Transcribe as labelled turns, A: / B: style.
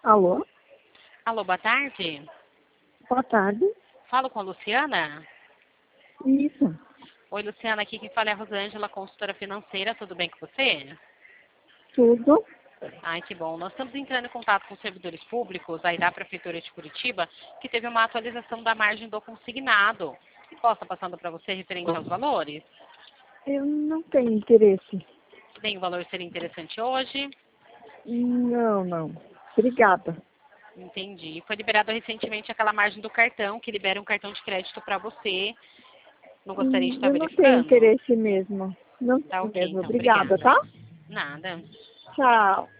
A: Alô?
B: Alô, boa tarde.
A: Boa tarde.
B: Falo com a Luciana?
A: Isso.
B: Oi, Luciana, aqui quem fala é a Rosângela, consultora financeira. Tudo bem com você?
A: Tudo?
B: Ai, que bom. Nós estamos entrando em contato com servidores públicos aí da Prefeitura de Curitiba, que teve uma atualização da margem do consignado. Posso estar passando para você referente aos valores?
A: Eu não tenho interesse.
B: Bem, o valor seria interessante hoje.
A: Não. Obrigada.
B: Entendi. Foi liberado recentemente aquela margem do cartão, que libera um cartão de crédito para você. Não gostaria de estar
A: Eu não tenho
B: verificando?
A: interesse mesmo. Não
B: Tá
A: tenho
B: ok,
A: mesmo.
B: então.
A: Obrigada,
B: Obrigada.
A: tá?
B: Nada.
A: Tchau.